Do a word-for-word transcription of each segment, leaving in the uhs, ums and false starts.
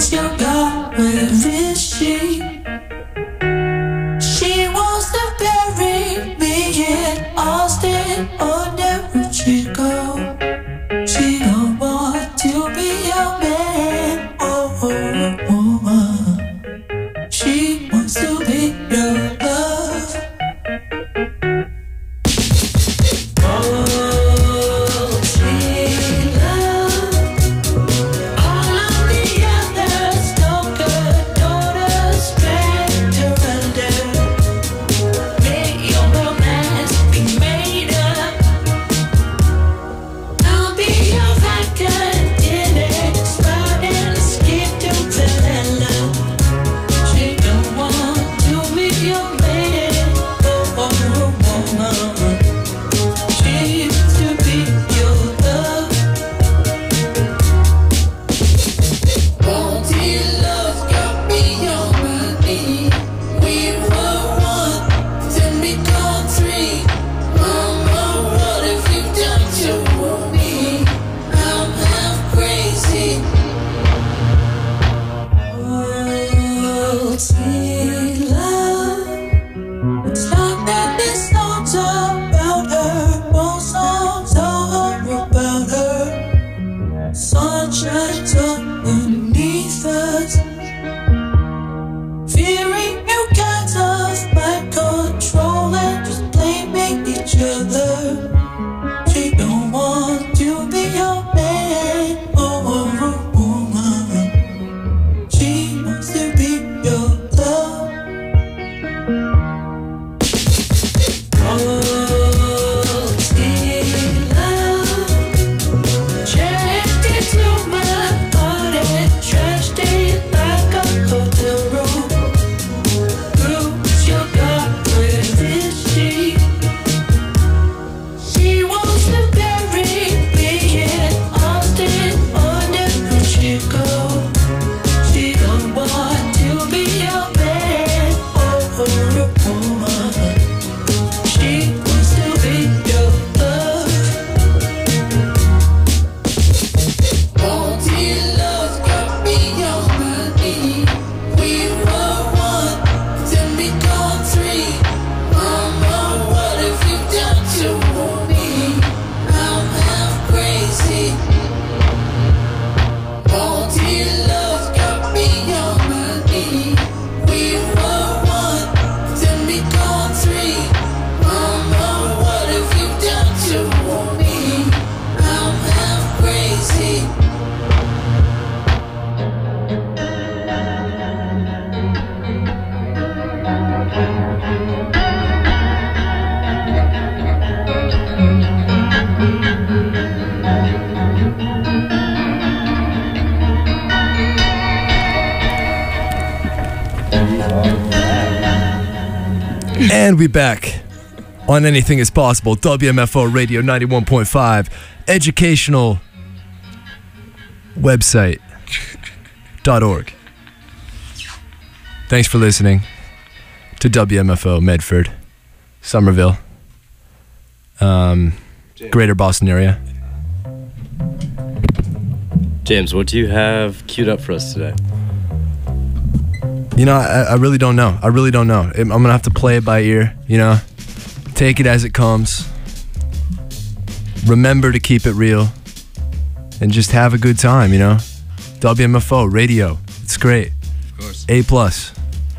And we back on Anything Is Possible, W M F O Radio ninety-one point five, educational website dot org. Thanks for listening to W M F O Medford, Somerville, um, Greater Boston area. James, what do you have queued up for us today? You know, I, I really don't know. I really don't know. I'm gonna have to play it by ear, you know? Take it as it comes. Remember to keep it real. And just have a good time, you know? W M F O, radio. It's great. Of course. A plus.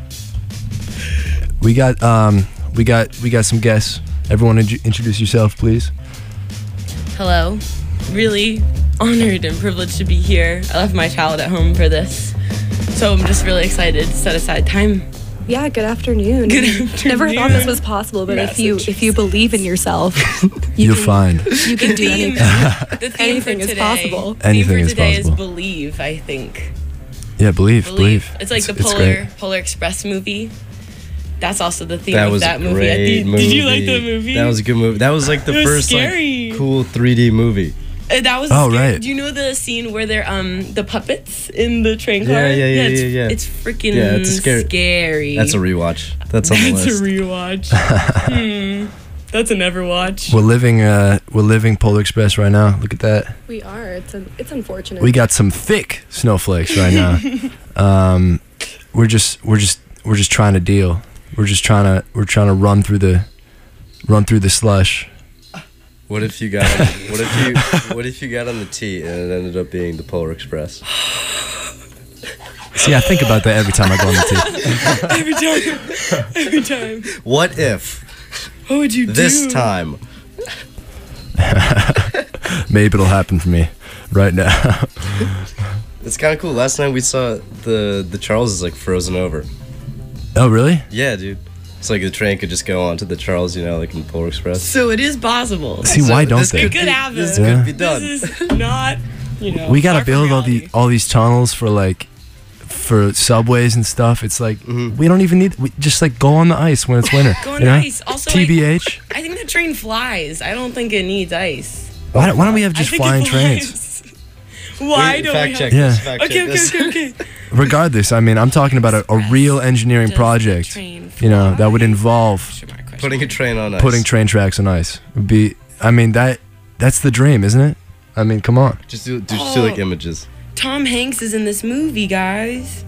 We got, um, we got, we got some guests. Everyone in- introduce yourself, please. Hello. Really honored and privileged to be here. I left my child at home for this. So I'm just really excited to set aside time. Yeah, good afternoon. Good afternoon. Never thought this was possible, but if you if you believe in yourself, you You'll can, find. you can do anything. The theme Anything for is today, possible. The Anything theme is for today possible. is believe, I think. Yeah, believe, believe. It's like the it's Polar great. Polar Express movie. That's also the theme That of was that a movie. great I did, movie. did you like the movie? That was a good movie. That was like the It was first scary. like cool three D movie. Uh, that was Oh, scary. right. Do you know the scene where they're um the puppets in the train car? Yeah, yeah, yeah, it's, yeah, yeah. It's freaking Yeah, it's a scary- scary. That's a rewatch. That's on the That's list. a rewatch. hmm. That's a never watch. We're living uh we're living Polar Express right now. Look at that. We are. It's un- it's unfortunate. We got some thick snowflakes right now. um we're just we're just we're just trying to deal. We're just trying to we're trying to run through the run through the slush. What if you got on, what if you what if you got on the T and it ended up being the Polar Express? See, I think about that every time I go on the T. Every time. Every time. What if What would you do? this time? Maybe it'll happen for me right now. It's kind of cool. Last night we saw the the Charles is like frozen over. Oh, really? Yeah, dude. It's like the train could just go onto the Charles, you know, like in Polar Express. So it is possible. See, So why don't this they? It could be- happen. This Yeah. could be done. This is not, you know. We gotta far from build all reality. the all these tunnels for like for subways and stuff. It's like Mhm. we don't even need. We just like go on the ice when it's winter. Go on you know? ice. Also, T B like, H. I think the train flies. I don't think it needs ice. Why, don't- why don't we have I just think flying it trains? flies. Why Wait, don't fact we check have... Yeah. this, fact Okay, check okay, this. okay, okay. Regardless, I mean, I'm talking about a, a real engineering Does the project. train You know, that would fly? involve Answer my question. Putting a train on ice. putting train tracks on ice. Would be. I mean that that's the dream, isn't it? I mean, come on. just do, just do like Oh. images. Tom Hanks is in this movie, guys.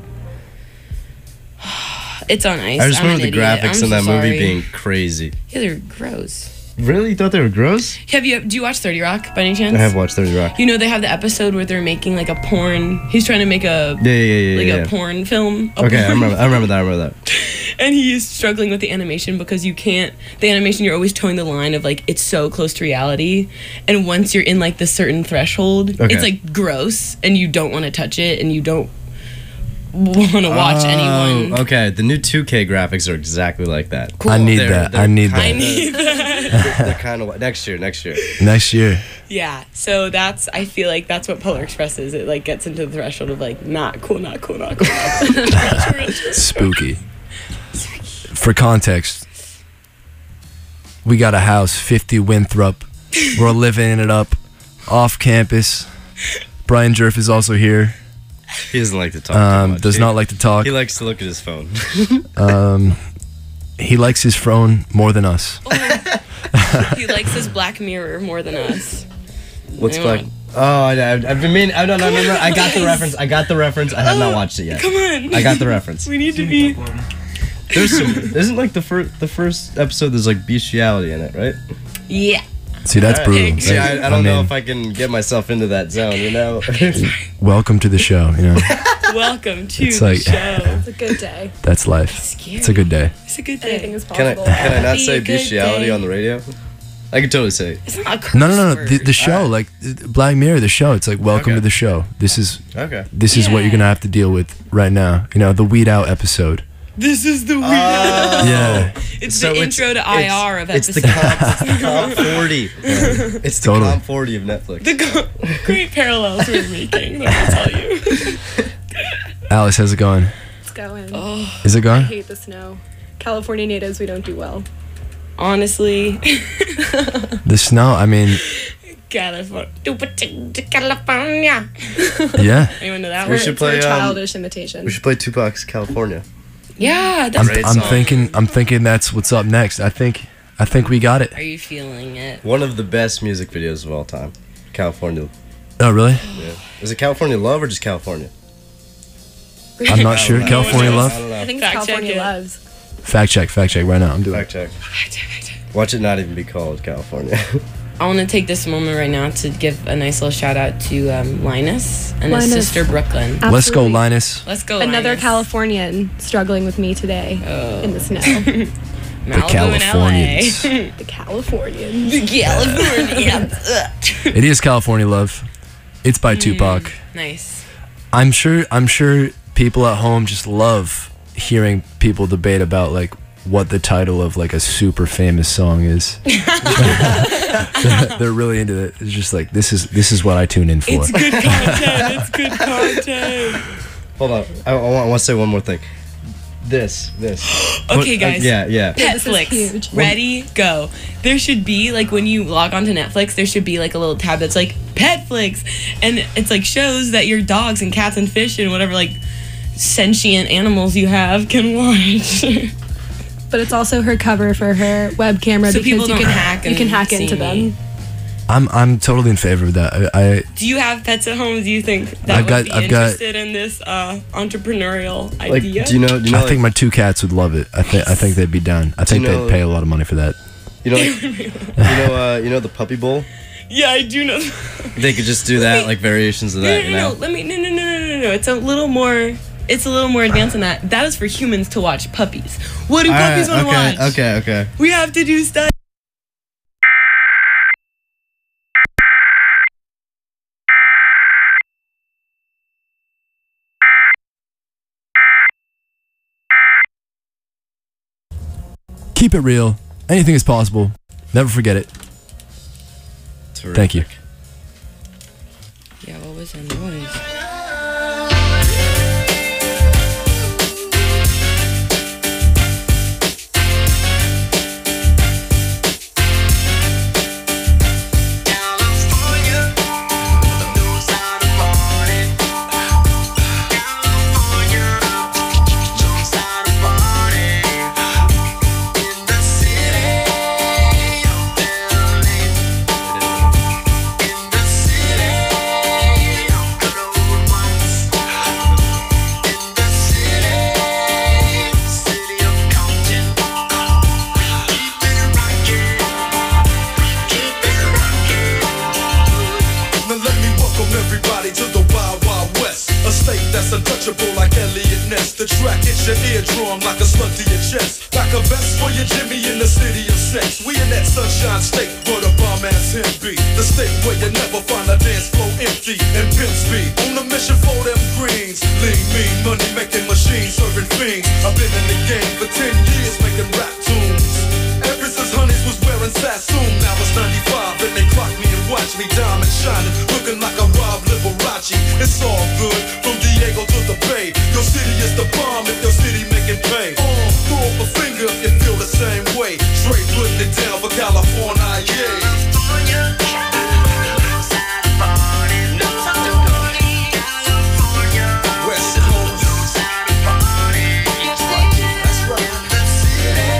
It's on ice. I just I'm remember an the idiot. graphics I'm in that so movie sorry. being crazy. Yeah, they're gross. Really? You thought they were gross? Have you? Do you watch thirty Rock by any chance? I have watched thirty Rock. You know they have the episode where they're making like a porn. He's trying to make a Yeah, yeah, yeah, like yeah. a yeah. porn film. a Okay, I porn remember. I remember that. I remember that. And he's struggling with the animation because you can't the animation you're always towing the line of like it's so close to reality, and once you're in like this certain threshold, Okay. it's like gross and you don't want to touch it and you don't want to watch Oh, anyone. Okay, the new two K graphics are exactly like that. Cool. I need They're- that. they're I need kinda- I that. need that. They're kind of next year. Next year. Next year. Yeah, so that's I feel like that's what Polar Express is. It like gets into the threshold of like not cool, not cool, not cool. Not cool. Spooky. For context, we got a house, fifty Winthrop. We're living it up off campus. Brian Jerf is also here. He doesn't like to talk. too Um, much. does He- not like to talk. He likes to look at his phone. Um, he likes his phone more than us. He likes his Black Mirror more than us. What's I black? know. Oh, I, I've been meaning. I don't know. No, no, I got the Guys. reference. I got the reference. I have not watched it yet. Come on. I got the reference. We need to be. There's some. Isn't like the first the first episode. There's like bestiality in it, right? Yeah. See, that's Alright. brutal. See, I, I don't know mean, if I can get myself into that zone. You know. welcome to the show. You know, Welcome to It's the like- show. It's a good day. that's life. Scary. It's a good day. It's a good Anything day. is can I possible. can I not Be say a good bestiality day. on the radio? I can totally say. it. It's not a curse No, no, no, no. The, word. the show, Alright. like uh, Black Mirror, the show. It's like welcome Okay. to the show. This is Okay. this is what you're Yeah. gonna have to deal with right now. You know, the weed out episode. This is the weird. Yeah, it's So the it's- intro to I R of It's episodes. the comp, it's the comp forty. It's the Totally. comp forty of Netflix. The go- great parallels we're making. Let me tell you. Alice, how's it going? It's going. Oh, Is it I going? hate the snow. California natives, we don't do well. honestly, The snow. I mean, California. California. yeah. Anyone know that We word? should It's very play, um, childish imitation. We should play Tupac's California. Yeah, that's I'm, Great I'm song. thinking. I'm thinking that's what's up next. I think. I think we got it. Are you feeling it? One of the best music videos of all time. California. Oh, really? Yeah. Is it California Love or just California? I'm not sure. I don't know. California I Love. don't I know. think it's Fact check California it. Loves. Fact check. Fact check right now. I'm doing. Fact check. Fact check, fact check. Watch it not even be called California. I want to take this moment right now to give a nice little shout out to um, Linus and Linus. his sister Brooklyn. Absolutely. Let's go, Linus. Let's go. Another Linus. Californian struggling with me today Oh. in the snow. Malibu and L A. Californians. The Californians. The California. It is California Love. It's by Tupac. Nice. I'm sure. I'm sure people at home just love hearing people debate about like what the title of like a super famous song is. they're, they're really into it. It's just like this is this is what I tune in for. It's good content. It's good content. Hold on. I, I, want, I want to say one more thing. This. This. Okay, Put- uh, guys. yeah, yeah. This is Netflix. huge. Ready, go. There should be like when you log onto Netflix, there should be like a little tab that's like Petflix, and it's like shows that your dogs and cats and fish and whatever like sentient animals you have can watch. but it's also her cover for her web camera So because people you don't can hack you can and hack see into me. them. I'm I'm totally in favor of that. I, I Do you have pets at home? Do you think that I've would got- be I've got- interested in this uh, entrepreneurial Like, idea? do you know? Do you know? I like, think my two cats would love it. I think I think they'd be down. I think you know- they'd pay a lot of money for that. you know, like, you know, uh, you know the puppy bowl. Yeah, I do know. They could just do that, like variations of No, that. no, You no, know. no. Let me. No, no, no, no, no, no. It's a little more. It's a little more advanced than that. That is for humans to watch puppies. What do puppies want to okay, watch? okay, okay. We have to do stuff. Keep it real. Anything is possible. Never forget it. Terrific. Thank you. Yeah, what was that noise? Now let me welcome everybody to the Wild Wild West, a state that's untouchable like Elliot Ness. The track hits your eardrum like a slug to your chest, like a vest for your Jimmy in the city of sex. We in that sunshine state where the bomb ass him be, the state where you never find a dance floor empty and pimp speed. On a mission for them greens, lean, mean, money making machines, serving fiends. I've been in the game for ten years making rap tunes. Ever since Honeys was wearing Sassoon, now it's ninety-five and they clock me and watch me diamond shining, looking like a Rob Liberace. It's all good from Diego to the Bay. Your city is the bomb if your city making pay. Uh, throw up a finger if you feel the same way. Straight putting it down for California, yeah. West Coast. That's right.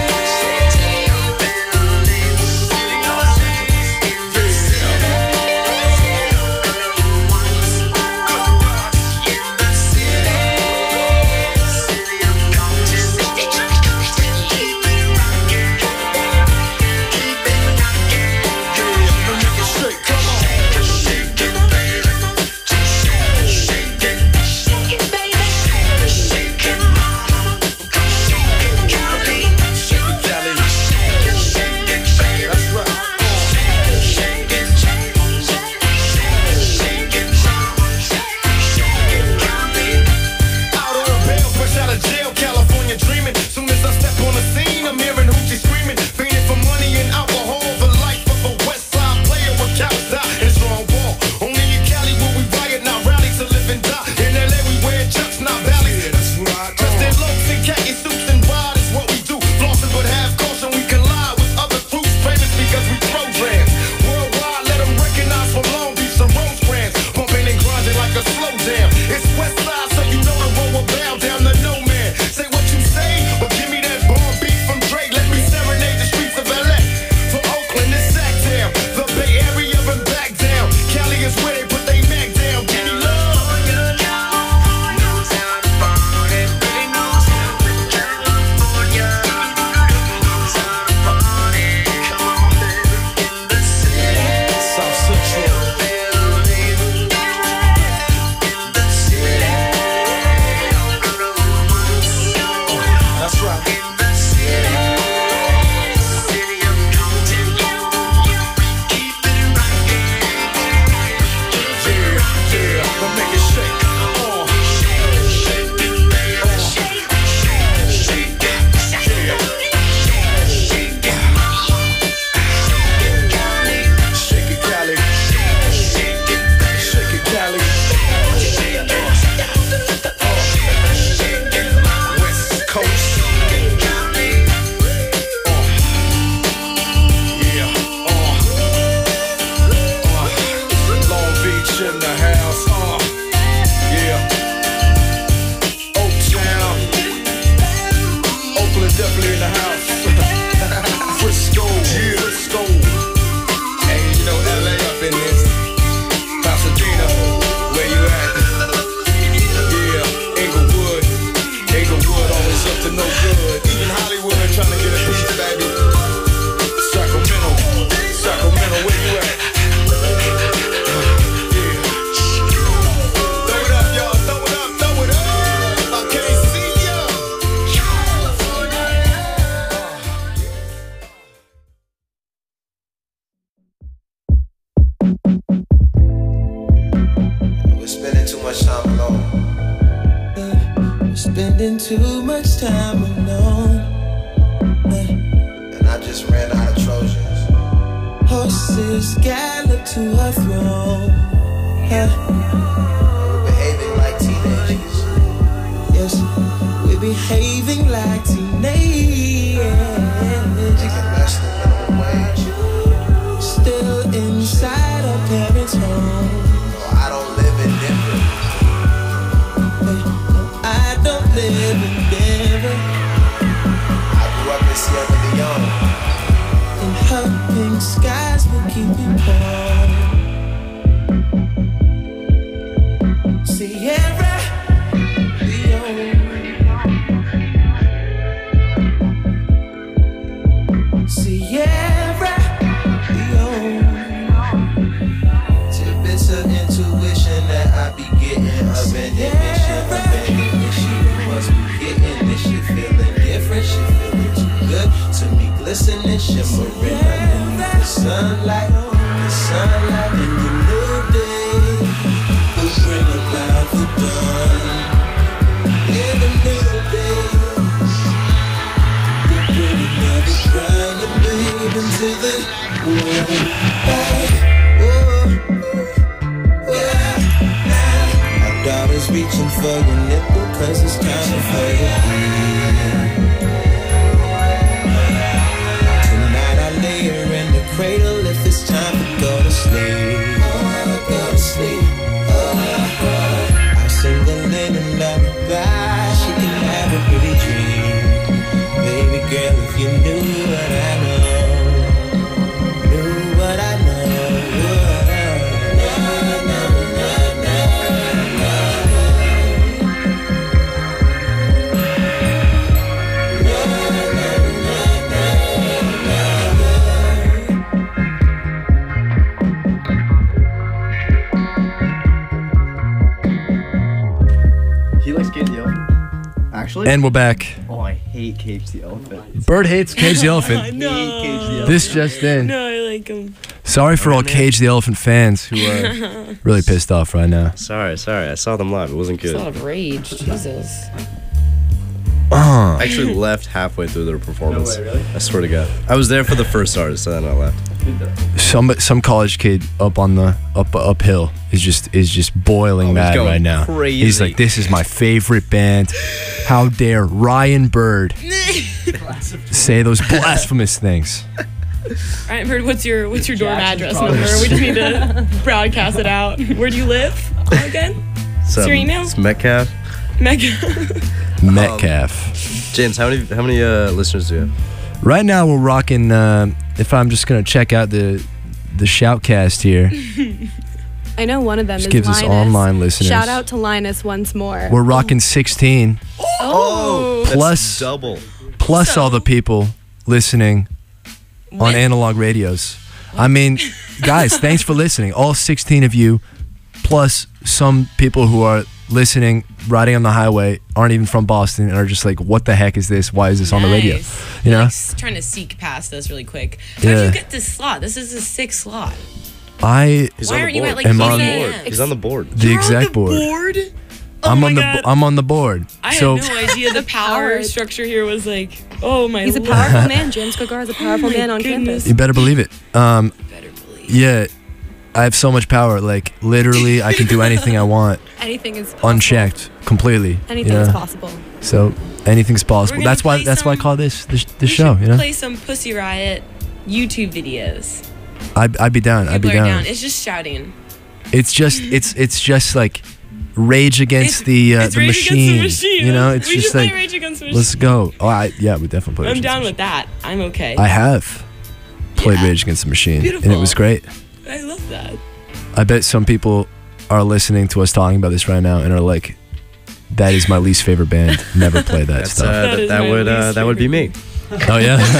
spending too much time alone. Uh, spending too much time alone. Uh, and I just ran out of Trojans. Horses gallop to her throne. Uh, we're behaving like teenagers. Yes, we're behaving like teenagers. Making less than minimum wage. Still inside our parents' home. No, I don't live in Denver. Hey, no, I don't live in Denver. I grew up in Sierra Leone. And her pink skies will keep me warm. Sierra Leone. Sierra Leone. Tidbits of intuition that I be getting. Abandoned mission, abandoned mission. You must be getting this shit, feeling different. Shit feeling too good to me, glistening, shimmering underneath the sunlight. The sunlight in the new day will bring about the dawn. In the new day, we'll bring another crying babe into the world. Our daughter's reaching for your nipple, cause it's time for you. Tonight I lay her in the cradle if it's time to go to sleep. Oh, go to sleep. Oh, oh. I'll sing the linen lullaby. She can have a pretty dream. Baby girl, if you knew what I know, knew what I know. He likes Cage the Elephant. Actually? And we're back. Oh, I hate Cage the Elephant. Bird hates Cage the Elephant. No. Hate Cage the Elephant. This just in. No, I like him. Sorry for all Cage the Elephant fans who are really pissed off right now. Sorry, sorry. I saw them live. It wasn't It's a good. lot of rage. Jesus. Uh, I actually left halfway through their performance. No way, really? I swear to God. I was there for the first artist, and then I left. some some college kid up on the up uphill is just is just boiling Oh, he's mad going right now. crazy. He's like, this is my favorite band. How dare Ryan Bird say those blasphemous things? All right, Bird, what's your what's your dorm Jackson's address probably- number? We just need to broadcast it out. Where do you live again? So, your email? It's Metcalf. Mega. Metcalf. James, how many how many uh, listeners do you have? Right now we're rocking. Uh, if I'm just gonna check out the the shoutcast here, I know one of them just is gives us Linus. online listeners. Shout out to Linus once more. We're rocking sixteen Oh. That's plus double. plus So- all the people listening on When- analog radios. I mean, guys, thanks for listening. All sixteen of you, plus some people who are listening, riding on the highway, aren't even from Boston, and are just like, what the heck is this? Why is this on the radio? Nice. You You're, know? like, s- trying to seek past us really quick. How Yeah. did you get this slot? This is a sick slot. I, He's Why on aren't the you board. at, like, Am He's on on the eight board. a.m.? He's on the board. the You're exact on the board. board? Oh I'm my on the God. bo- I'm on the board. I so had no idea the power Powered. structure here was like, oh my He's a Lord. powerful man. James Kogar is a powerful Oh my man on goodness. campus. you better believe it. Um, Better believe. yeah, I have so much power. Like literally, I can do anything I want, Anything is possible. unchecked, completely. Anything you is know? possible. So anything's possible. We're gonna That's why. play That's why I some- call this this, We this show. should You know, play some Pussy Riot YouTube videos. I'd, I'd be down. I'd be People are down. It's just shouting. It's just it's it's just like rage against It's- the uh, it's the, Rage machine, Against the Machine. You know, it's we just should play like Rage Against the Machine. let's go. Oh, I, yeah, we definitely play. I'm Rage down Against with that. I'm okay. the Machine. I have played Yeah. Rage Against the Machine, and it Beautiful. was great. I love that. I bet some people are listening to us talking about this right now and are like, "That is my least favorite band. Never play that That's, stuff." uh, That that, is that my would uh, least that would be me. Oh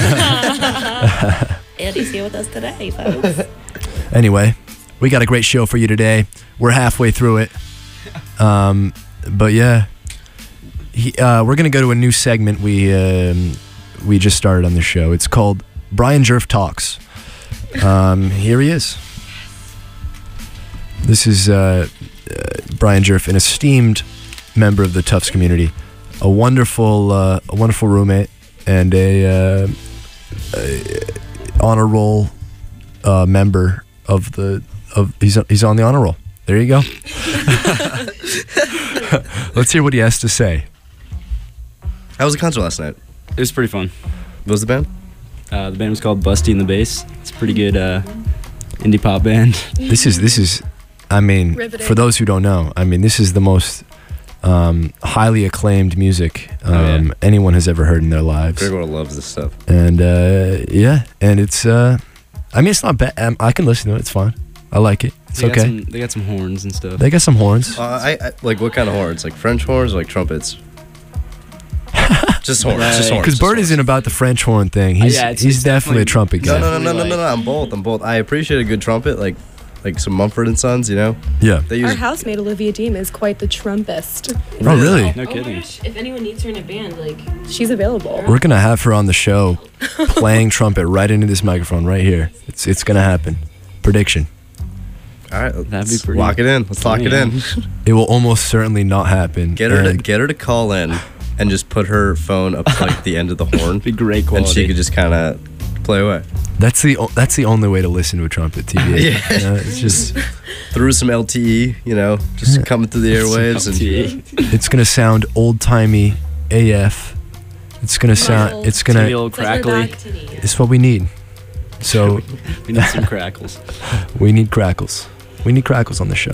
yeah. Eddie's here with us today, folks. Anyway, we got a great show for you today. We're halfway through it. Um, but yeah, he, uh, we're gonna go to a new segment we um, we just started on the show. It's called Brian Jerf Talks. Um, here he is. This is uh, Brian Jerf, an esteemed member of the Tufts community, a wonderful, uh, a wonderful roommate, and a, uh, a honor roll uh, member of the of he's he's on the honor roll. There you go. Let's hear what he has to say. How was the concert last night? It was pretty fun. What was the band? Uh, the band was called Busty and the Bass. It's a pretty good uh, indie pop band. This is this is, I mean, Riveting. for those who don't know, I mean, this is the most um, highly acclaimed music um, Oh, yeah. anyone has ever heard in their lives. Everyone loves this stuff. And uh, yeah, and it's, uh, I mean, it's not bad. Um, I can listen to it. It's fine. I like it. It's They got okay. some, they got some horns and stuff. They got some horns. Uh, I, I like what kind of horns? Like French horns or like trumpets? Just horns. Just horns. Because just Bird horns. isn't about the French horn thing. He's yeah, it's- he's it's definitely a definitely- trumpet No, guy. no, no, no, no, no, Like- no. I'm both. I'm both. I appreciate a good trumpet, like like some Mumford and Sons. You know, Yeah. they Our use. housemate Olivia Deem is quite the trumpist. Oh, really? No Oh my kidding. gosh, if anyone needs her in a band, like, She's available. We're gonna have her on the show, playing trumpet right into this microphone right here. It's it's gonna happen. Prediction. All right, That'd be let's pretty lock it in. Let's lock it in. funny. It will almost certainly not happen. Get her to And get her to call in and just put her phone up to like the end of the horn, Be great and quality. she could just kind of play away. that's the o- that's the only way to listen to a trumpet. T B A. Yeah. You know, it's just Through some L T E, you know, just coming through the airwaves, L and T E. it's gonna sound old timey A F. It's gonna sound. It's It's gonna be a gonna. little It's like we're crackly. back. It's what we need. So We need some crackles. we need crackles. We need crackles on the show.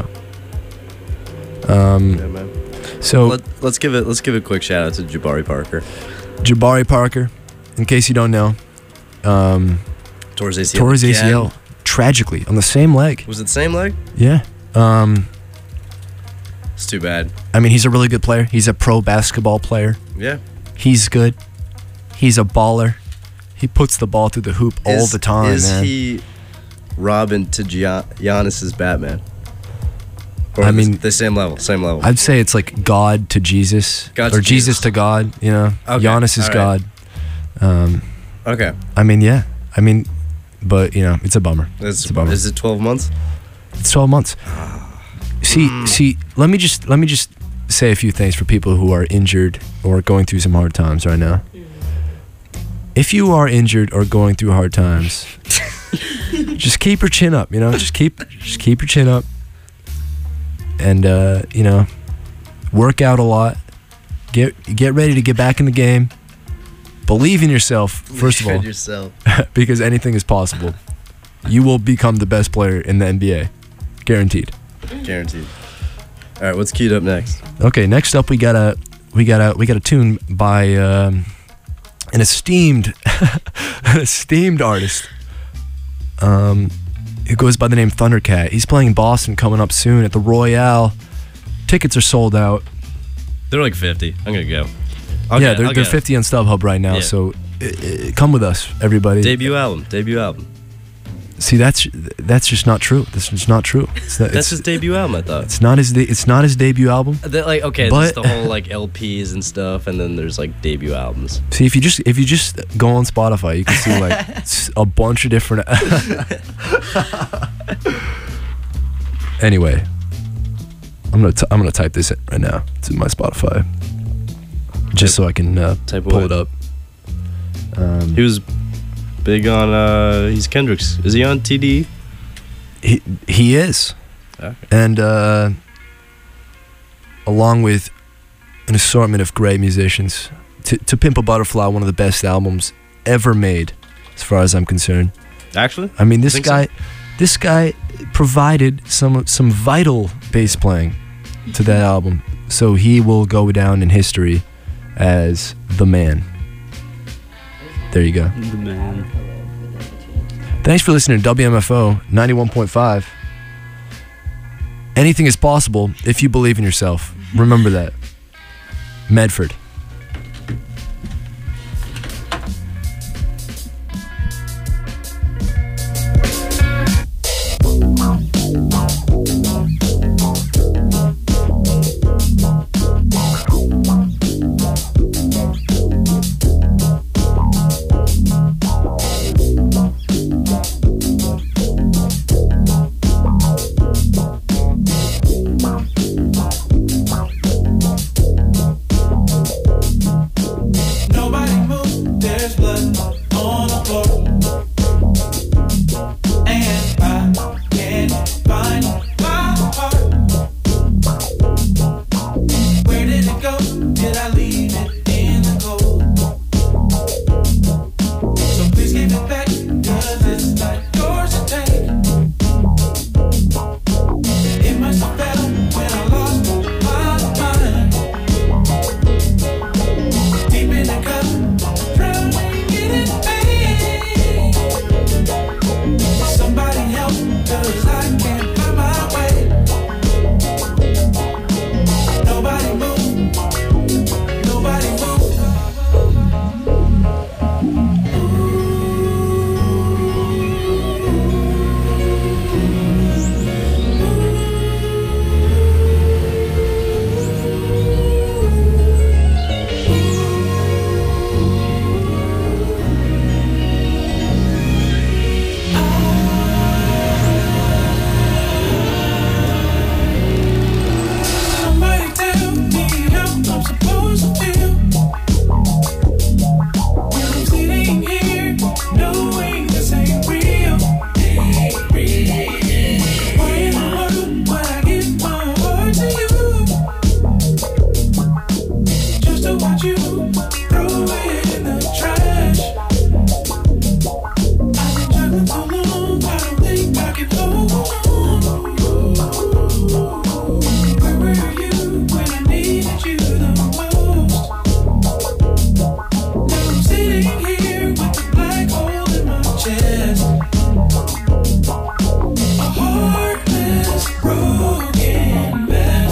Um. yeah, man. So Let, let's give it. Let's give a quick shout out to Jabari Parker. Jabari Parker, in case you don't know, um, Tore his A C L. tore his A C again. L tragically on the same leg. Was it the same leg? Yeah. Um. It's too bad. I mean, he's a really good player. He's a pro basketball player. Yeah. He's good. He's a baller. He puts the ball through the hoop all Is- the time, Is man. he Robin to Gian- Giannis's Batman? Or I the- mean- the same level. Same level. I'd say it's like God to Jesus, God to or Jesus. Jesus. to God. You know, Okay, Giannis is all God. Um, okay. I mean, yeah. I mean, but you know, it's a bummer. Is, It's a bummer. is it twelve months? It's twelve months. See, Hmm. see. Let me just let me just say a few things for people who are injured or going through some hard times right now. If you are injured or going through hard times, just keep your chin up. You know, just keep just keep your chin up, and uh, you know, work out a lot. Get get ready to get back in the game. Believe in yourself, first of all, yourself. because anything is possible. You will become the best player in the N B A, guaranteed. Guaranteed. All right, what's queued up next? Okay, next up we got a we got a we got a tune by um, an esteemed an esteemed artist. Um, who goes by the name Thundercat. He's playing in Boston coming up soon at the Royale. Tickets are sold out. They're like fifty. I'm gonna go. I'll yeah, get it, they're I'll they're get it. fifty on StubHub right now. Yeah. So uh, uh, come with us, everybody. Debut album. Debut album. See, that's that's just not true. This is not true. It's not, That's it's, his debut album, I thought. it's not his de- it's not his debut album. That, like okay, But- there's the whole like L Ps and stuff, and then there's like debut albums. See, if you just if you just go on Spotify, you can see like s- a bunch of different. Anyway, I'm gonna t- I'm gonna type this in right now to my Spotify, just so I can uh, Type pull away. it up. Um, He was big on. uh He's Kendrick's. Is he on T D E? he he is, Okay. and uh, along with an assortment of great musicians, to to Pimp a Butterfly, one of the best albums ever made, as far as I'm concerned. Actually, I mean, this Think so? guy, this guy provided some some vital bass playing to that album, so he will go down in history as the man. There you go. The man. Thanks for listening to W M F O ninety-one point five. Anything is possible if you believe in yourself. Remember that. Medford. Wow. 'cause I can't find my way. Nobody move, nobody move. Somebody tell me how I'm supposed to feel when I'm sitting here knowing this ain't real. Ain't real. Why in the world would I give my heart to you just to watch you throw it in the trash? I've been juggling so long, I don't think I can hold on. Where were you when I needed you the most? Now I'm sitting here with a black hole in my chest, a heartless, broken mess.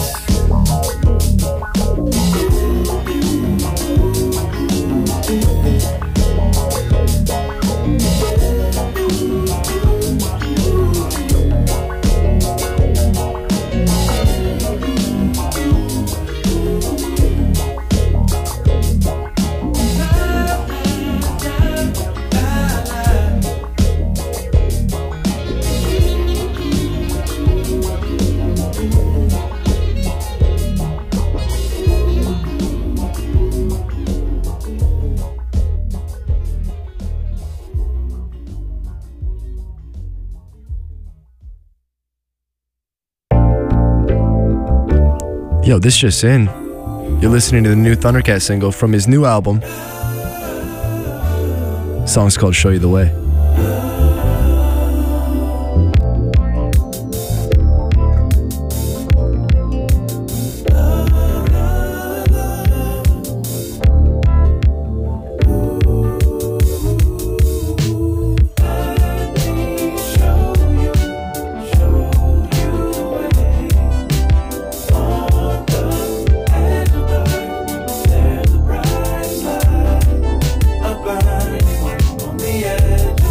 Yo, this just in. You're listening to the new Thundercat single from his new album. The song's called Show You the Way. On the edge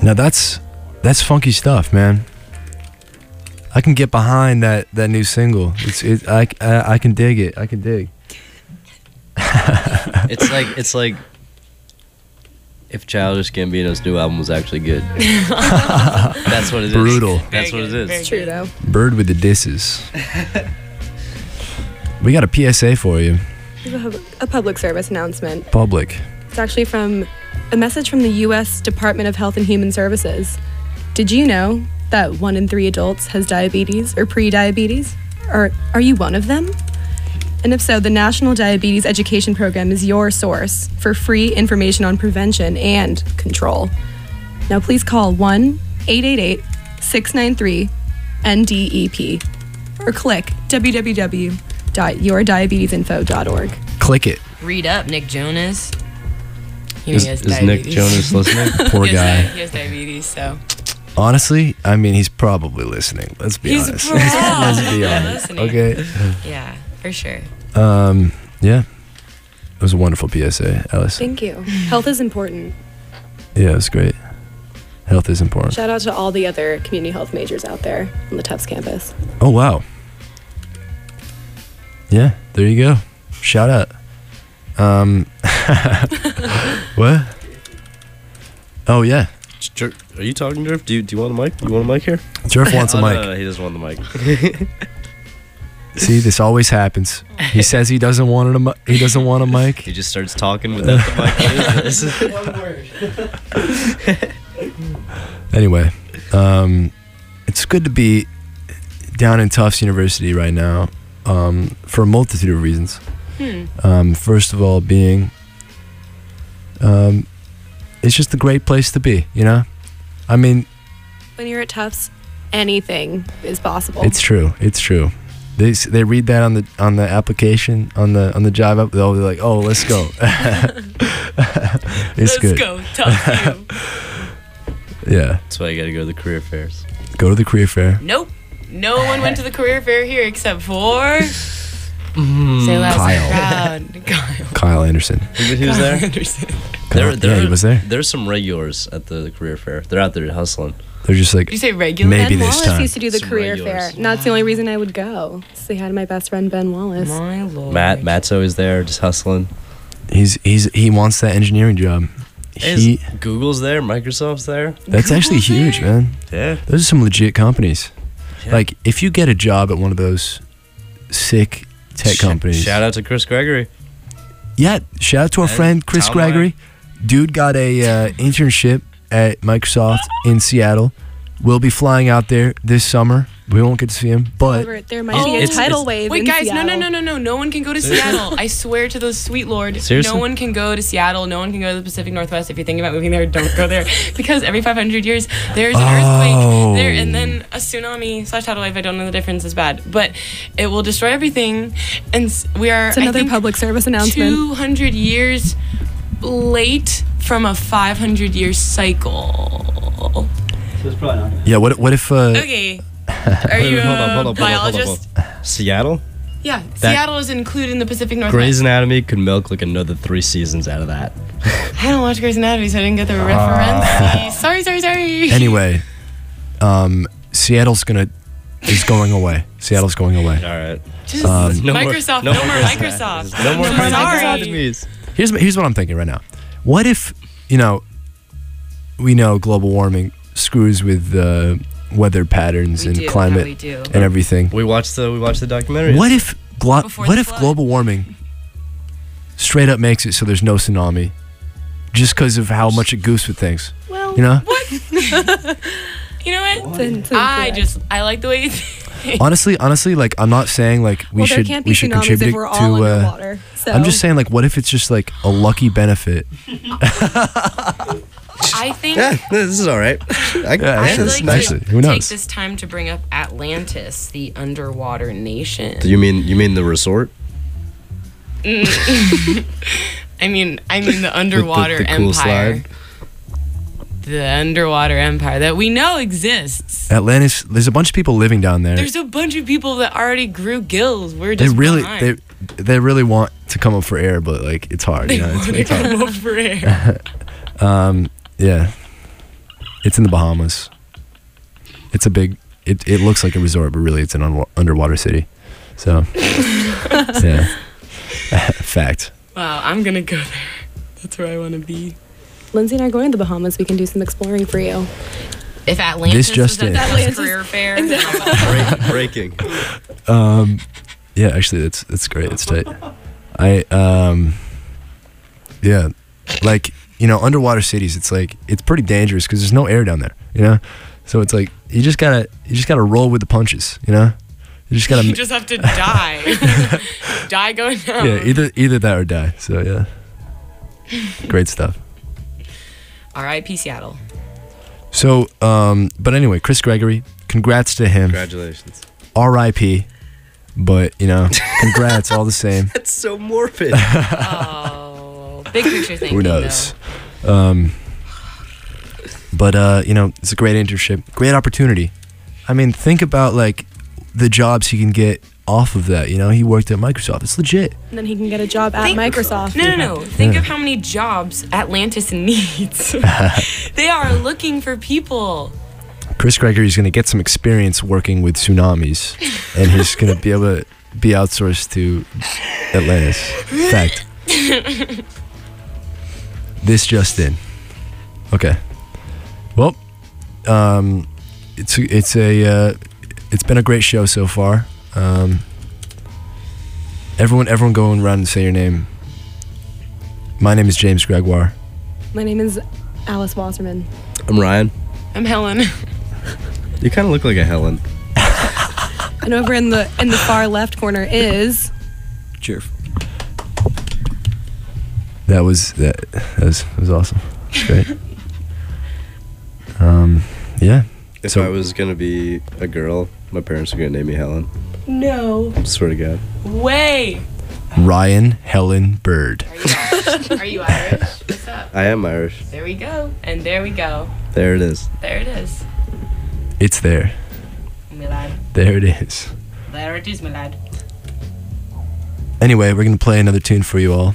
Now that's that's funky stuff, man. I can get behind that that new single. It's it. I I, I can dig it. I can dig. It's like it's like if Childish Gambino's new album was actually good. That's what it is. Brutal. That's what it is. It's true though. Bird with the disses. We got a P S A for you. We have a public service announcement. Public. It's actually from a message from the U S Department of Health and Human Services. Did you know that one in three adults has diabetes or pre-diabetes? Or are you one of them? And if so, the National Diabetes Education Program is your source for free information on prevention and control. Now please call one eight eight eight, six nine three, N D E P or click w w w dot your diabetes info dot org. Click it. Read up, Nick Jonas. You know Is, he has is Nick diabetes. Jonas listening? Poor He has guy. di- He has diabetes, so. Honestly, I mean, he's probably listening. Let's be He's honest. probably Let's be honest. listening. Okay. Yeah, for sure. Um. Yeah. It was a wonderful P S A, Alice. Thank you. Health is important. Yeah, it was great. Health is important. Shout out to all the other community health majors out there on the Tufts campus. Oh wow. Yeah, there you go. Shout out. Um. What? Oh yeah. Jer- Are you talking, Jerf? Do you, do you want a mic? You want a mic here? Jeff wants a Oh, no, mic. no, no, he doesn't want the mic. See, this always happens. He says he doesn't want a mi- he doesn't want a mic. He just starts talking without the mic. Anyway, um, it's good to be down in Tufts University right now, um, for a multitude of reasons. Hmm. Um, first of all, being, um, it's just a great place to be. You know, I mean, When you're at Tufts, anything is possible. it's true. It's true. They s- they read that on the on the application on the on the job app. They'll be like, "Oh, let's go." It's Let's good. go. Tough you. Yeah, That's why you gotta go to the career fairs. go to the career fair. Nope. No one went to the career fair here except for. Say loud, say Kyle. proud. Kyle. Kyle Anderson. He was there. Anderson. There, Kyle- there, yeah, he was there. There's some regulars at the career fair. They're out there hustling. They're just like, Did you say regular? maybe Ben this Wallace? time. used to do the Some career regulars. fair. And that's the only reason I would go. Say hi to my best friend Ben Wallace. My lord. Matt, Matt's always there, just hustling. he's he's he wants that engineering job. Is He Google's there, Microsoft's there. that's actually Google's huge, there? man. Yeah. Those are some legit companies. Yeah. Like if you get a job at one of those sick tech Sh- companies. Shout out to Chris Gregory. Yeah, shout out to our And friend Chris Tom Gregory. Dude got a uh, internship at Microsoft in Seattle. We'll be flying out there this summer. We won't get to see him, but However, there might Oh, be a it's- tidal it's- wave Wait, in guys, no, no, Seattle. no, no, no. No one can go to Seattle. I swear to the sweet Lord. Seriously? No one can go to Seattle. No one can go to the Pacific Northwest. If you're thinking about moving there, don't go there. Because every five hundred years, there's an Oh. earthquake there and then a tsunami slash tidal wave. I don't know the difference is bad. But it will destroy everything. And s- we are, It's I another think, public service announcement. two hundred years late from a five hundred year cycle. So it's probably not. yeah. What what if? Uh, Okay. Are you hold on, a hold on, hold on, hold biologist? on. Seattle? Yeah, Seattle is included in the Pacific Northwest. Grey's Anatomy could milk like another three seasons out of that. I don't watch Grey's Anatomy, so I didn't get the Ah. reference. sorry, sorry, sorry. Anyway, um, Seattle's gonna is going away. Seattle's going away. All right. Just um, No more- Microsoft, no no, more more Grey's Microsoft. No more I'm Grey's sorry. Anatomies. Here's here's what I'm thinking right now. What if, you know, we know global warming screws with uh, weather patterns We and do, yeah, climate we do. and everything. We watched the we watched the documentary. What if glo- Before what the if flood. global warming straight up makes it so there's no tsunami, just because of how much it goofs with things? Well, You know, You know what? It's in- it's I incorrect. just I like the way you think. honestly, honestly, like I'm not saying like we well, should there can't be we should tsunamis contribute if we're all to. Uh, underwater. So I'm just saying like, what if it's just like a lucky benefit? I think Yeah, this is all right. I, Yeah, I'd actually, like to actually, who take knows? this time to bring up Atlantis, the underwater nation. Do you mean you mean the resort? I mean, I mean the underwater the cool empire. slide? The underwater empire that we know exists. Atlantis. There's a bunch of people living down there. There's a bunch of people that already grew gills. We're They just really behind. they they really want to come up for air, but like it's hard. You know, it's, They it's hard. come over here. Um, yeah, It's in the Bahamas. It's a big. It it looks like a resort, but really it's an un- underwater city. So, yeah. Fact. Wow, I'm gonna go there. That's where I want to be. Lindsay and I are going to the Bahamas. We can do some exploring for you. If Atlantis This just was in. at that career fair, Break, breaking. Um, yeah, actually, that's that's great. It's tight. I um, yeah, like you know, underwater cities. It's like it's pretty dangerous because there's no air down there. You know, so it's like you just gotta you just gotta roll with the punches. You know, you just gotta you just have to die. Die going down. yeah, either either that or die. So yeah, great stuff. R I P Seattle. So, um, but anyway, Chris Gregory, congrats to him. Congratulations. R I P But you know, congrats all the same. That's so morbid. Oh, big picture thinking. Who knows? Um, but uh, you know, it's a great internship, great opportunity. I mean, think about like the jobs he can get off of that. You know, he worked at Microsoft. It's legit. And then he can get a job at Think- Microsoft. No, no, no. Think Yeah. of how many jobs Atlantis needs. They are looking for people. Chris Gregory's going to get some experience working with tsunamis, and he's going to be able to be outsourced to Atlantis. Fact. This just in. Okay. Well, um, it's it's a uh, it's been a great show so far. Um, everyone, everyone, go around and say your name. My name is James Gregoire. My name is Alice Wasserman. I'm Ryan. I'm Helen. You kind of look like a Helen. And over in the in the far left corner is Cheers. That was that, that was that was awesome. That's great. um, yeah. If So- I was gonna be a girl, my parents were gonna name me Helen. No Swear to God. way. Ryan Helen Bird. Are you Irish? Are you Irish? What's up? I am Irish. There we go. And there we go. There it is. There it is. It's there. My lad. There it is. There it is, my lad. Anyway, we're gonna play another tune for you all.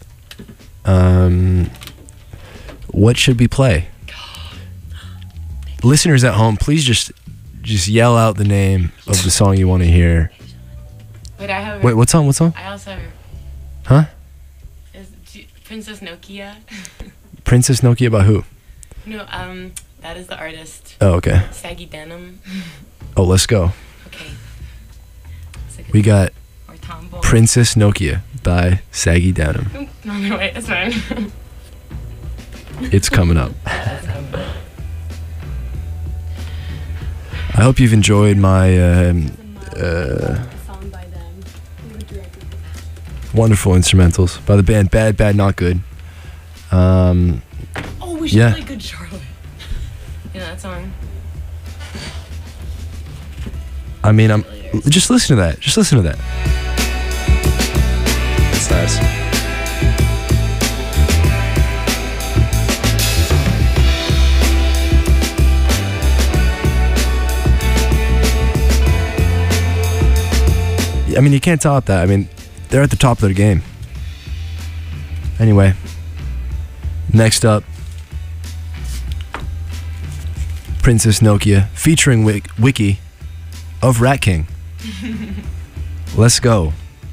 Um, what should we play? Listeners at home, please just just yell out the name of the song you want to hear. Wait, I have. Wait, what song? What song? I also have. Huh? Is G- Princess Nokia? Princess Nokia by who? No, um, that is the artist. Oh, okay. Saggy Denim. Oh, let's go. Okay. It's like a- We got Or Tomboy. Princess Nokia by Saggy Denim. Oop, No, no, wait, that's fine. It's coming up. That's um, I hope you've enjoyed my um, uh, song by them. wonderful instrumentals by the band Bad Bad Not Good. Um, Oh, we should Yeah. play Good Charlotte. You know that song? I mean, I'm just listen to that. Just listen to that. It's nice. I mean, you can't top that. I mean, they're at the top of their game. Anyway, next up, Princess Nokia featuring Wik- Wiki of Rat King. Let's go.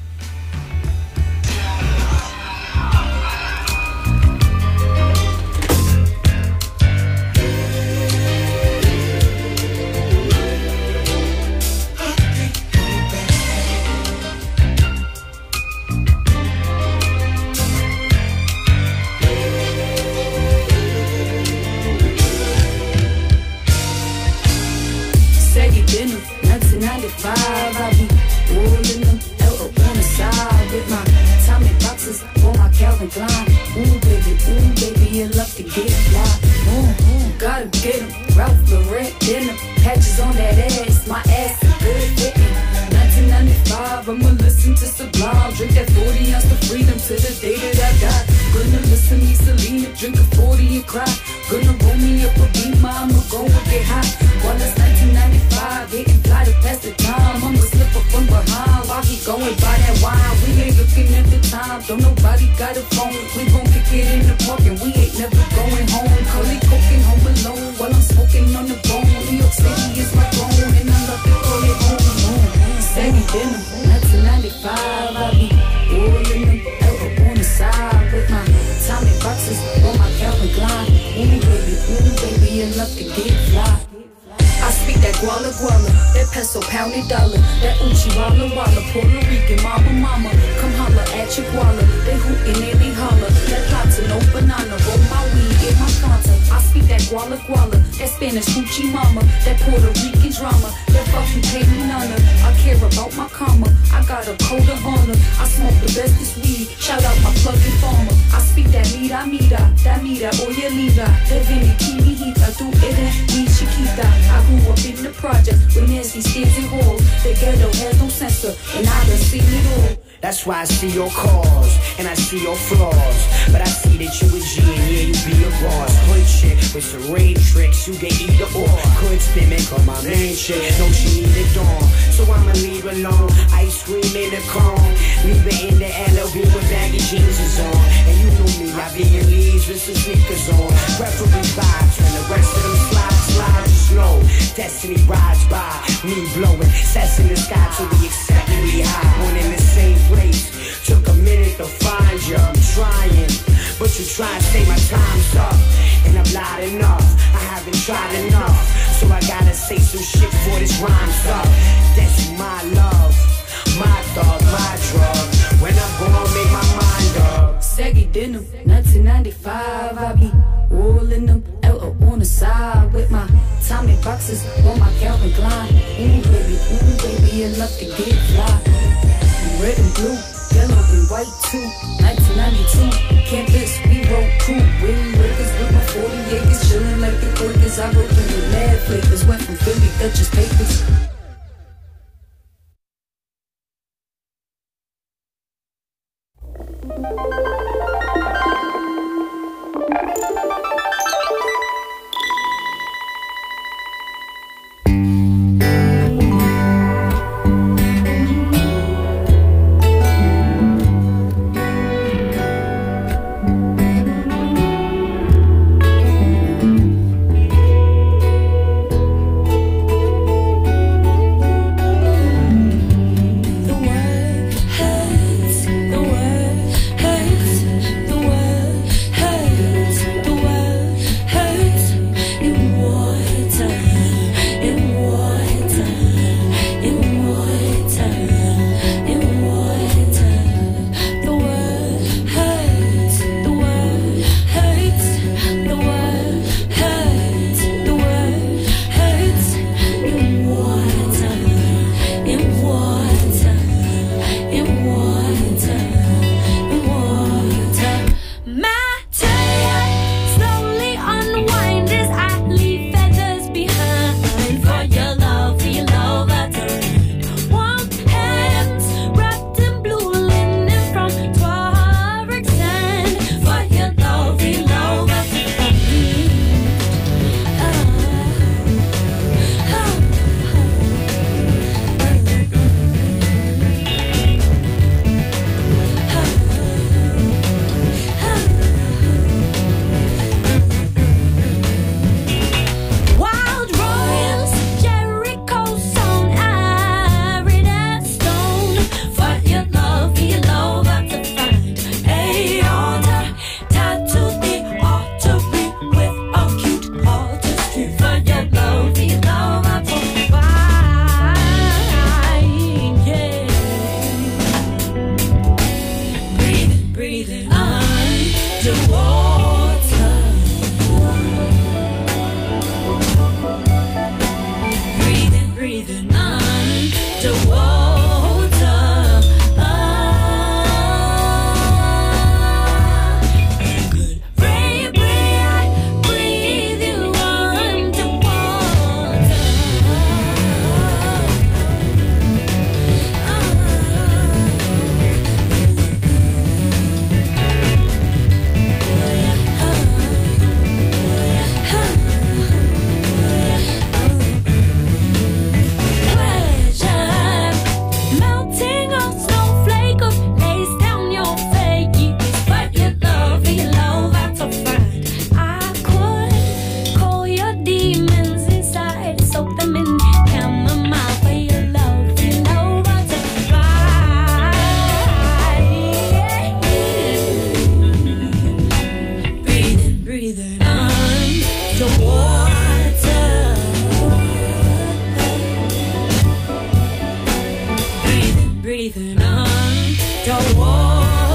Saggy Denim, nineteen ninety-five. I be rolling them out on the side with my Tommy boxes on my Calvin Klein. Ooh, baby, ooh, baby, you love to get fly. Ooh, ooh, gotta get 'em. Ralph Lauren denim, patches on that ass. My ass is good fitting. nineteen ninety-five, I'ma listen to Sublime. Drink that forty ounce to freedom to the day that I die. Gonna listen to Selena, drink a forty and cry. Gonna roll me up a beam, I'ma go and get high. While it's nineteen ninety-five, getting fly to pass the time. I'ma slip up from behind while he going by that wine. We ain't looking at the time, don't nobody got a phone. We gon' kick it in the park and we ain't never going home. Curly cooking home alone while I'm smoking. ninety-five, I be rolling them out up on the side with my Tommy boxes on my Calvin Klein. Ooh, baby, ooh, baby, you love to get fly. I speak that guala guala, that peso pounded dollar, that Uchi walla walla, Puerto Rican mama mama, come holla at your guala, they hootin' and they holla, that plata no banana, roll my weed in my Fanta. I speak that guala guala, that Spanish hoochie mama, that Puerto Rican drama, that fucking pay me none. I care about my karma, I got a code of honor, I smoke the bestest weed, shout out my plugging farmer. I speak that mira mira, that mira oye linda, that vini kini hita, tu eres mi chiquita. I grew up in the projects with nasty stairs and halls. The ghetto has no censor, and I done seen it all. That's why I see your cause, and I see your flaws. But I see that you a G, and yeah, you be a boss. Hood chick with some raid tricks, you get either or. Could spin, make her my main chick, know she need a dawn. So I'ma leave alone, ice cream in the cone. Leave her in the L V with baggy jeans is on. And you know me, I be in leaves with some sneakers on. Preferably vibes, when the rest of them slide, slide slow. Destiny rides by, me blowing sets in the sky till we acceptably high. One in the same place, took a minute to find you. I'm trying, but you try and say my time's up, and I'm not enough. I haven't tried enough, so I gotta say some shit before this rhyme's up. That's my love, my thought, my drug. When I'm gonna make my mind up. Saggy denim, nineteen ninety-five, I be rolling them out up on the side with my Tommy boxes on my Calvin Klein. Ooh baby, ooh baby, you love to get fly. Red and blue, yellow and white too. nineteen ninety-two, campus, we wrote cool. Wind breakers with my forty acres, chillin' like the Quakers. I wrote them with mad flavors, went from Philly Dutchess papers. The world hurts, the world hurts. breathing underwater.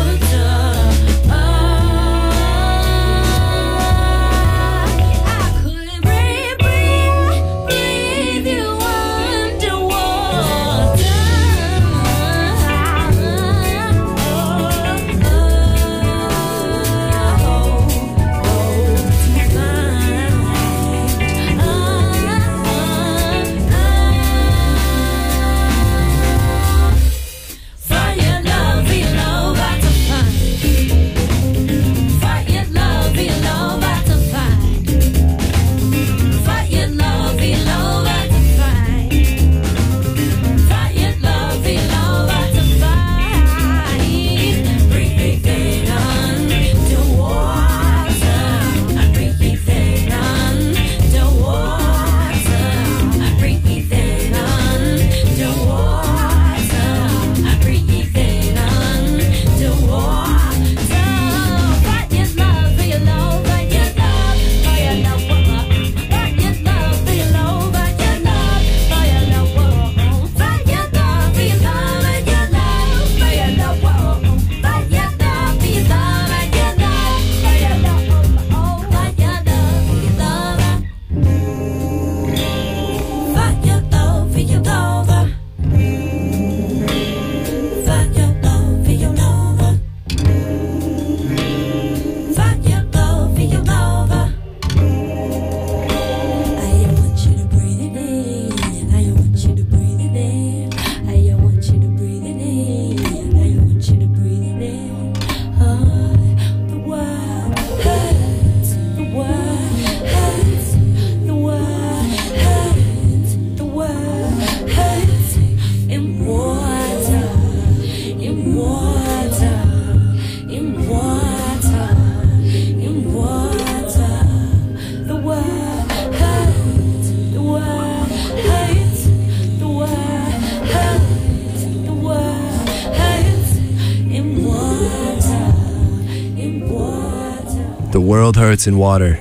The world hurts in water.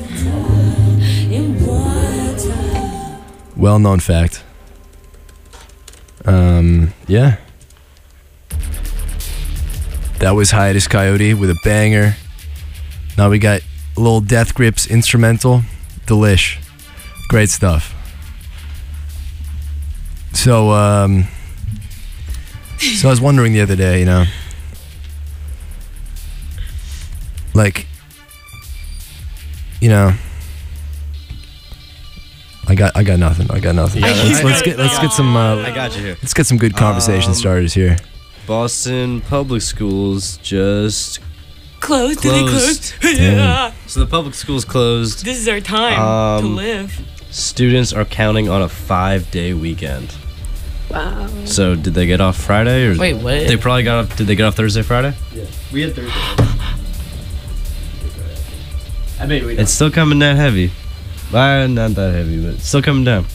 Well-known fact. Um, yeah. That was Hiatus Coyote with a banger. Now we got a little Death Grips instrumental. Delish. Great stuff. So, um... So I was wondering the other day, you know... Like... You know... I got, I got nothing. I got nothing. Yeah, let's, I- let's get, let's get some. Uh, I got you here. Let's get some good conversation Um, starters here. Boston Public Schools just Closed? Did they close? closed. Yeah. So the public schools closed. This is our time to Um, live. Students are counting on a five-day weekend. Wow. So did they get off Friday or? Wait, what? They probably got off. Did they get off Thursday, Friday? Yeah, we had Thursday. I mean, we It's still coming down heavy. Uh, not that heavy, but it's still coming down.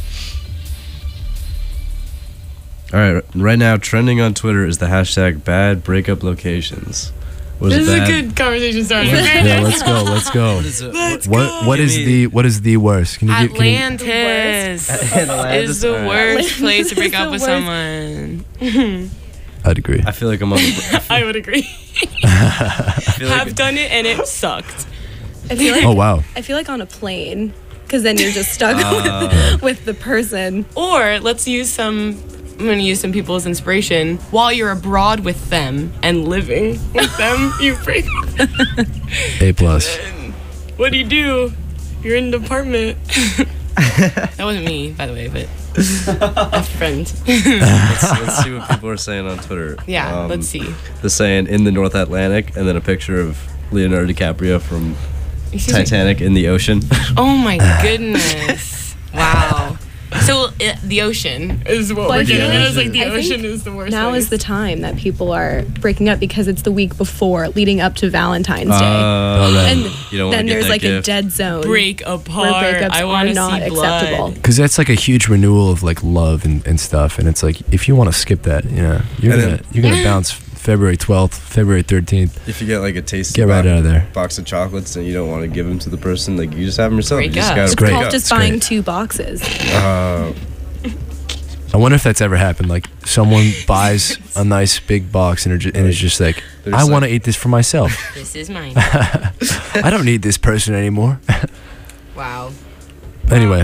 All right, right now trending on Twitter is the hashtag bad breakup locations. What This is bad? a good conversation starter. Yeah, let's go. Let's go. What is it? Let's What go. what is Give the what is the worst? Can you give? Can you, Atlantis Atlantis, is the alright. worst place to break Atlantis up with is the someone. I'd agree. I feel like I'm on. The, I would agree. I feel Have like done it and it sucked. I feel like Oh wow. I feel like on a plane, because then you're just stuck Uh. with, with the person. Or let's use some. I'm gonna use some people as inspiration. While you're abroad with them and living with them, you break. A plus. What do you do? You're in an apartment. That wasn't me, by the way, but a friend. let's, let's see what people are saying on Twitter. Yeah, Um, let's see. They're saying in the North Atlantic, and then a picture of Leonardo DiCaprio from Excuse me. Titanic in the ocean. Oh my goodness! Wow. So uh, the ocean is what Well, I we're getting feel at. like- It's like the I think ocean is the worst. Now place. is the time that people are breaking up because it's the week before, leading up to Valentine's Day. Uh, right. and you don't wanna then get there's that like gift. a dead zone. break where apart. breakups I are want to not see blood. acceptable. Because that's like a huge renewal of like love and, and stuff, and it's like if you want to skip that, you know, you're And gonna then- you're gonna bounce February twelfth, February thirteenth. If you get like a tasty Get right bo- out of there. box of chocolates and you don't want to give them to the person, like you just have them yourself. Break you just up. gotta It's great. break Called up. just It's buying great. two boxes. Uh, I wonder if that's ever happened. Like someone buys a nice big box and, and is just like, They're I just want to like- eat this for myself. This is mine. I don't need this person anymore. Wow. Anyway.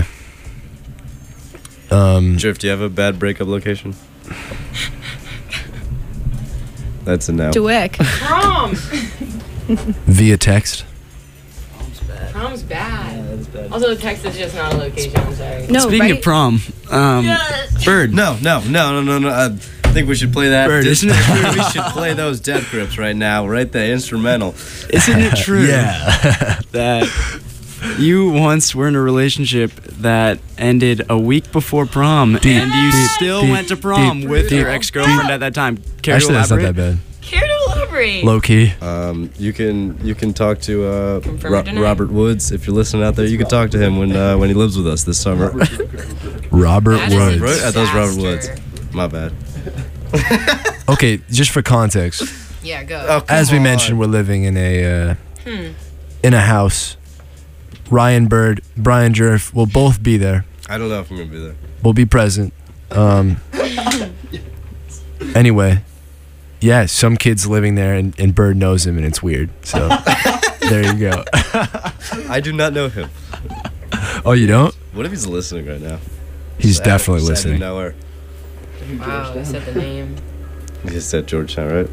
Um, Drift, do you have a bad breakup location? That's a no. Dwick. Prom. via text. Prom's bad. Also, the text is just not a location. I'm sorry. No, Speaking right? of prom, um, Yes. Bird. No, no, no, no, no, no. I think we should play that. Bird, Dis- isn't it true? we should play those Death Grips right now, right there, instrumental. Isn't it true Yeah. that you once were in a relationship that ended a week before prom, Deep, and you deep, still deep, went to prom deep, with deep. your ex-girlfriend at that time? Care to Actually, that's not elaborate? that bad. Care to elaborate? Low key. Um, you can you can talk to uh, Confirm or Ro- deny? Robert Woods if you're listening out there. You can talk to him when uh, when he lives with us this summer. Robert That is a Woods. Right? I thought it was Robert Woods. disaster. My bad. Okay, just for context. Yeah, go. Oh, As we come mentioned, on. we're living in a uh, Hmm. in a house. Ryan Bird, Brian Jerf will both be there. I don't know if I'm gonna be there. We'll be present. Um, anyway, yeah, some kid's living there, and, and Bird knows him, and it's weird. So there you go. I do not know him. Oh, you don't? What if he's listening right now? He's Sad- definitely sad to listening. know her. Wow, I said the name. He said Georgetown, right?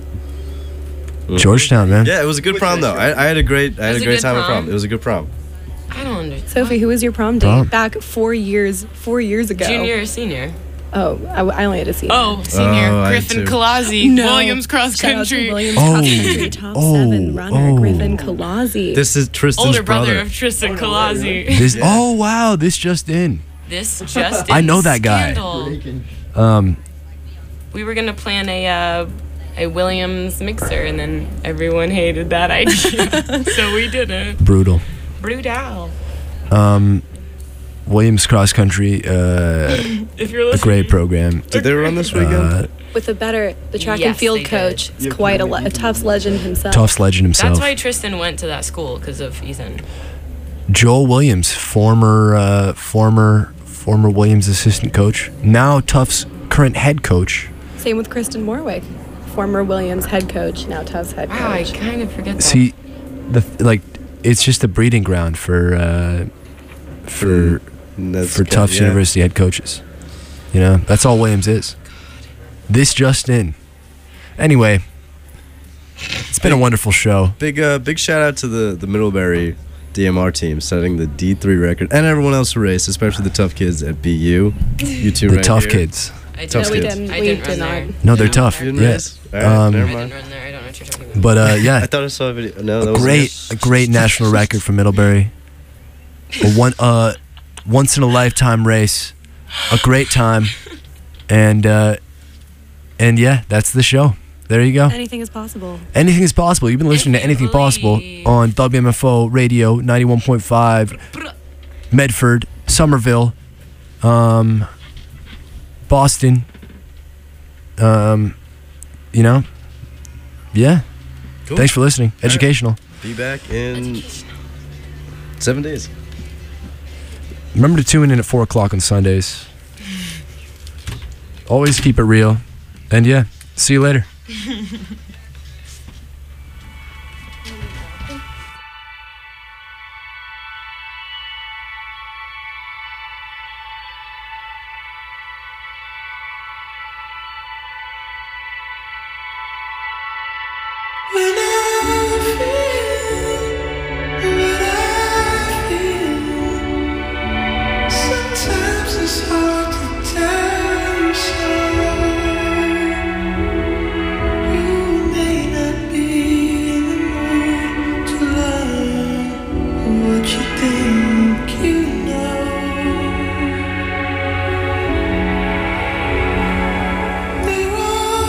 Mhm. Georgetown, man. Yeah, it was a good prom though. I, I had a great I had was a a great good time at prom? prom. It was a good prom. I don't understand. Sophie, who was your prom date? Prom. Back four years, four years ago. Junior or senior? Oh, I, I only had to see. Oh, senior. Oh, I Griffin too. Kalasi. No. Williams cross Shout out to country. Williams Oh, cross country top oh, seven runner oh. Griffin Kalasi. This is Tristan's Older brother, brother. of Tristan Kalasi. This. Oh wow, this just in. This just I in know that guy. scandal. Um, We were gonna plan a uh, a Williams mixer, and then everyone hated that idea, so we didn't. brutal. Brutal. Um, Williams Cross Country, uh, If you're a listening, great program. Did they run this weekend? Uh, With the better, the track Yes, and field they coach did. is quite a, le- a Tufts legend himself. Tufts legend himself. That's why Tristan went to that school because of Ethan. Joel Williams, former, uh, former, former Williams assistant coach, now Tufts current head coach. Same with Kristen Morwick, former Williams head coach, now Tufts head Wow, I coach. kind of forget that. See, the like, it's just a breeding ground for, uh, for, That's for good, Tufts yeah. University head coaches. You know, that's all Williams is. This just in. Anyway, it's been a wonderful show. Big uh, big shout out to the the Middlebury D M R team setting the D three record, and everyone else who raced, especially the tough kids at B U. You two The right tough here. kids. I Tough No, we kids. didn't. I we didn't did run not. there. No, they're No, tough. You didn't Yeah. race? All right, Um, never I mind. didn't run there. I don't know what you're talking about. But uh, yeah, I thought I saw a video. No, that was great, a great national record for Middlebury. A one, uh, once in a lifetime race, a great time, and uh, and yeah, that's the show. There you go. Anything is possible. Anything is possible. You've been listening If to you Anything Possible believe. on W M F O Radio ninety-one point five, Medford, Somerville, um, Boston. Um, you know, yeah. Cool. Thanks for listening. Educational. Be back in seven days. Remember to tune in at four o'clock on Sundays. Always keep it real. And yeah, see you later. When I